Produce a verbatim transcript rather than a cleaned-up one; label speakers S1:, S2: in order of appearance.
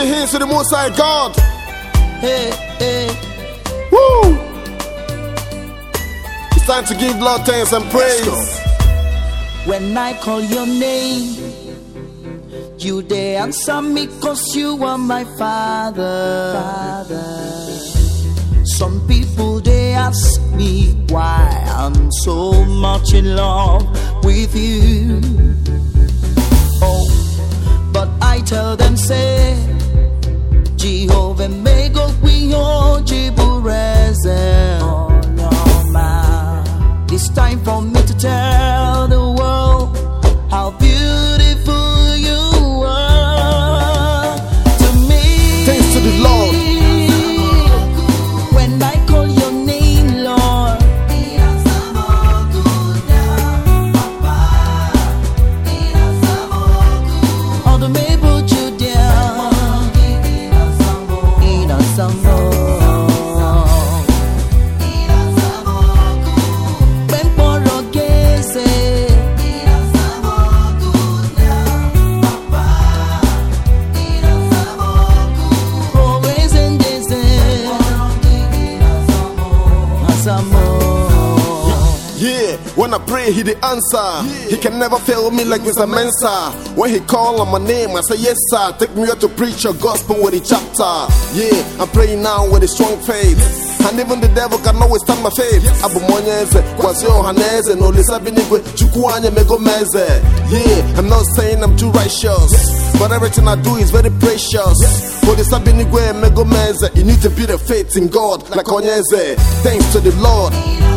S1: your hands to the Most High God.
S2: Hey, hey.
S1: Woo! It's time to give Lord thanks and praise.
S2: When I call your name, you they answer me cause you are my father. Father. Some people they ask me why I'm so much in love with you. Oh, but I tell them say Jehovah may go we Jibureze. Oh no man, it's time for me to tell the world how beautiful you are to me.
S1: Thanks to the Lord.
S2: When I call your name, Lord, all the may put you down in a song. When Porogese always in this
S1: Yeah, when I pray, he the answer. He can never fail me like Mister Mensa. When he call on my name, I say yes sir. Take me out to preach your gospel with a chapter. Yeah, I'm praying now with a strong faith. And even the devil can always stand my faith. Abu Monyeze, Kwasio Haneze, no Lisa Binigwe, Chukwanye Megomeze. Yeah, I'm not saying I'm too righteous, but everything I do is very precious. For the Sabinigwe Megomeze, you need to be the faith in God like Onyeze. Thanks to the Lord.